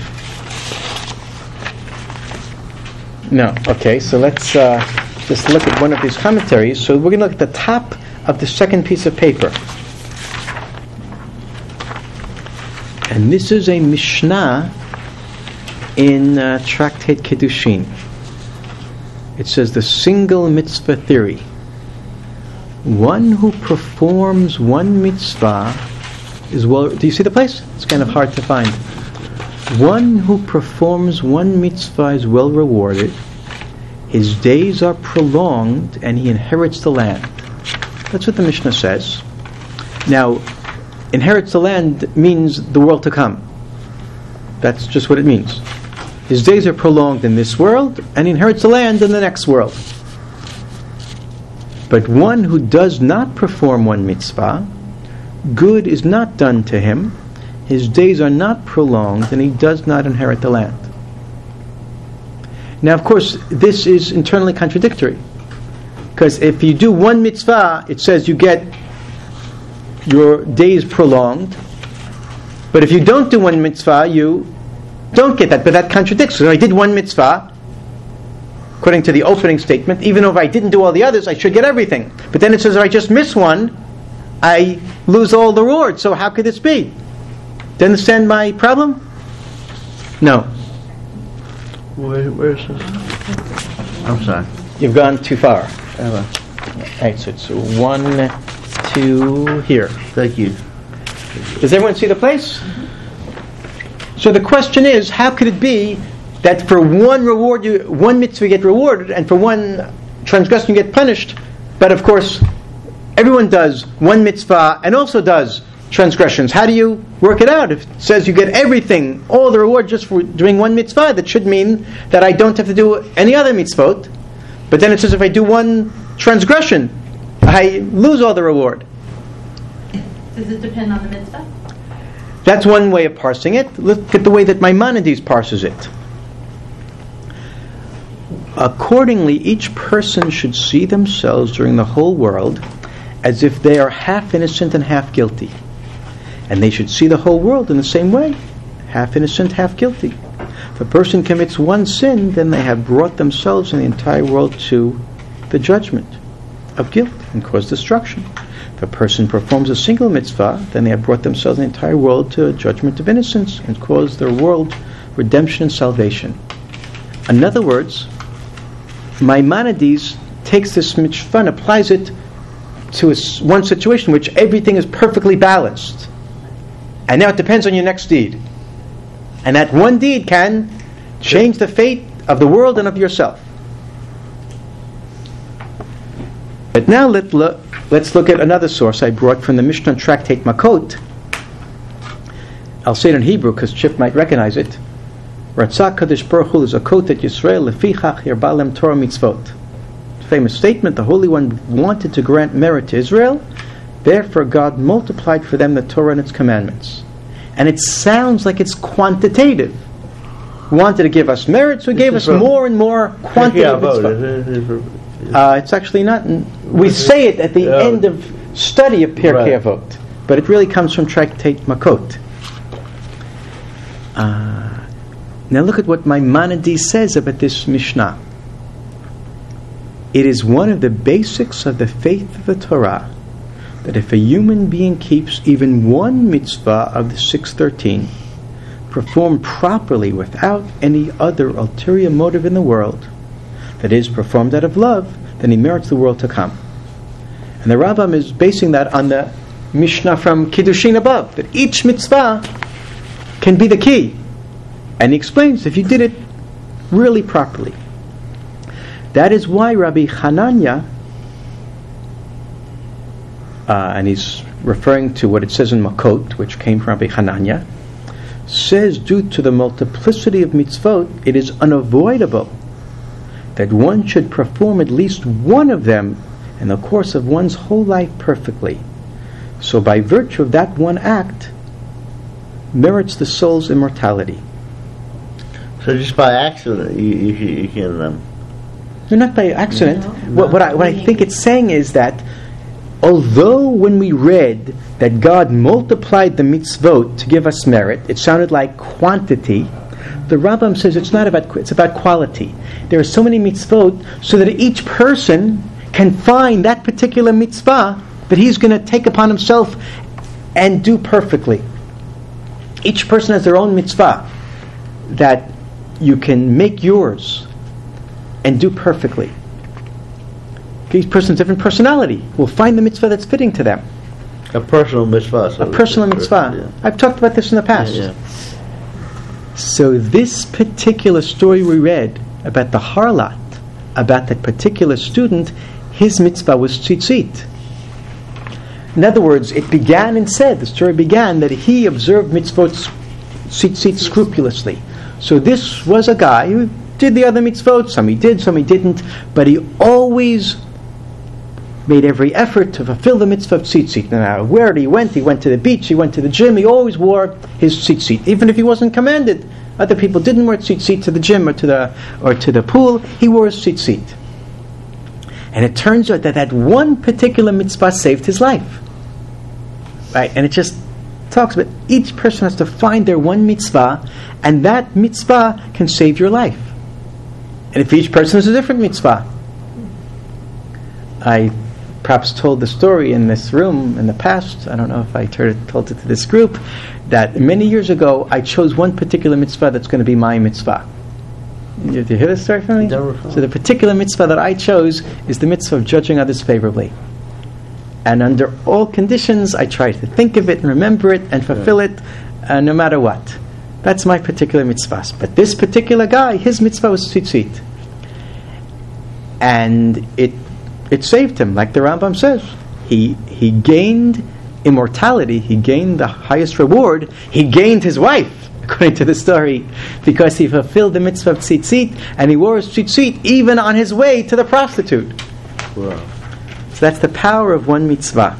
Speaker 1: No. Okay, so let's just look at one of these commentaries. So we're going to look at the top of the second piece of paper. And this is a Mishnah in Tractate Kiddushin. It says the single mitzvah theory. One who performs one mitzvah is well... Do you see the place? It's kind of hard to find. One who performs one mitzvah is well rewarded. His days are prolonged and he inherits the land. That's what the Mishnah says. Now, inherits the land means the world to come. That's just what it means. His days are prolonged in this world, and he inherits the land in the next world. But one who does not perform one mitzvah, good is not done to him, his days are not prolonged, and he does not inherit the land. Now, of course, this is internally contradictory. Because if you do one mitzvah, it says you get your days prolonged. But if you don't do one mitzvah, you don't get that. But that contradicts. So I did one mitzvah, according to the opening statement. Even though if I didn't do all the others, I should get everything. But then it says if I just miss one, I lose all the rewards. So how could this be? Do you understand my problem? No.
Speaker 3: Where's this? I'm sorry.
Speaker 1: You've gone too far. Right, so it's 1, 2, here.
Speaker 3: Thank you.
Speaker 1: Does everyone see the place? So the question is, how could it be that for one reward, one mitzvah you get rewarded, and for one transgression you get punished? But of course, everyone does one mitzvah and also does transgressions. How do you work it out? If it says you get everything, all the reward just for doing one mitzvah, that should mean that I don't have to do any other mitzvot. But then it says if I do one transgression, I lose all the reward.
Speaker 2: Does it depend on the mitzvah?
Speaker 1: That's one way of parsing it. Look at the way that Maimonides parses it. Accordingly, each person should see themselves during the whole world as if they are half innocent and half guilty. And they should see the whole world in the same way, half innocent, half guilty. If a person commits one sin, then they have brought themselves and the entire world to the judgment of guilt and caused destruction. If a person performs a single mitzvah, then they have brought themselves and the entire world to a judgment of innocence and caused their world redemption and salvation. In other words, Maimonides takes this mitzvah and applies it to one situation in which everything is perfectly balanced. And now it depends on your next deed. And that one deed can change the fate of the world and of yourself. But now let's look at another source I brought from the Mishnah Tractate Makot. I'll say it in Hebrew because Chip might recognize it. Ratzah Kadosh Baruch Hu Zakotet Yisrael Lefichach Yerbalem Torah Mitzvot. Famous statement, the Holy One wanted to grant merit to Israel, therefore God multiplied for them the Torah and its commandments. And it sounds like it's quantitative. He wanted to give us merit, so He gave us more and more quantitative. It's actually not. We say it at the end of study of Pirkei Avot, but it really comes from Tractate Makot. Now look at what Maimonides says about this Mishnah. It is one of the basics of the faith of the Torah that if a human being keeps even one mitzvah of the 613, performed properly without any other ulterior motive in the world, that is, performed out of love, then he merits the world to come. And the Rambam is basing that on the Mishnah from Kiddushin above, that each mitzvah can be the key. And he explains if you did it really properly. That is why Rabbi Hananya and he's referring to what it says in Makot, which came from Rabbi Hananya, says, due to the multiplicity of mitzvot, it is unavoidable that one should perform at least one of them in the course of one's whole life perfectly. So by virtue of that one act, merits the soul's immortality.
Speaker 3: So just by accident, you can...
Speaker 1: No, not by accident.
Speaker 4: No.
Speaker 1: What I think it's saying is that although when we read that God multiplied the mitzvot to give us merit, it sounded like quantity. The Rambam says it's about quality. There are so many mitzvot so that each person can find that particular mitzvah that he's going to take upon himself and do perfectly. Each person has their own mitzvah that you can make yours and do perfectly. Each person's different personality will find the mitzvah that's fitting to them.
Speaker 3: A personal mitzvah. So
Speaker 1: a personal mitzvah.
Speaker 3: Yeah.
Speaker 1: I've talked about this in the past.
Speaker 3: Yeah.
Speaker 1: So this particular story we read about the harlot, about that particular student, his mitzvah was tzitzit. In other words, it began and said, the story began that he observed mitzvot tzitzit scrupulously. So this was a guy who did the other mitzvot, some he did, some he didn't, but he always made every effort to fulfill the mitzvah of tzitzit. No matter where he went to the beach, he went to the gym, he always wore his tzitzit. Even if he wasn't commanded, other people didn't wear tzitzit to the gym or to the pool, he wore his tzitzit. And it turns out that one particular mitzvah saved his life. Right? And it just talks about each person has to find their one mitzvah, and that mitzvah can save your life. And if each person is a different mitzvah. I perhaps told the story in this room in the past, I don't know if I told it to this group, that many years ago I chose one particular mitzvah that's going to be my mitzvah. Did you hear this story from me? So the particular mitzvah that I chose is the mitzvah of judging others favorably. And under all conditions, I try to think of it and remember it and fulfill it no matter what. That's my particular mitzvah. But this particular guy, his mitzvah was tzitzit. And it saved him, like the Rambam says. He gained immortality, he gained the highest reward, he gained his wife, according to the story, because he fulfilled the mitzvah of tzitzit, and he wore his tzitzit even on his way to the prostitute.
Speaker 3: Wow.
Speaker 1: So that's the power of one mitzvah.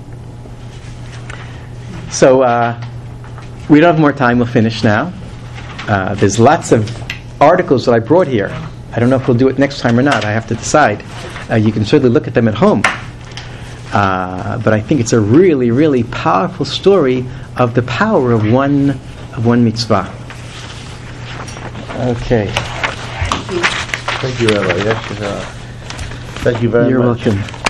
Speaker 1: So we don't have more time, we'll finish now. There's lots of articles that I brought here. I don't know if we'll do it next time or not, I have to decide. You can certainly look at them at home. But I think it's a really, really powerful story of the power of one mitzvah. Okay.
Speaker 3: Thank you, Rabbi. Yes, thank you very much.
Speaker 1: You're welcome.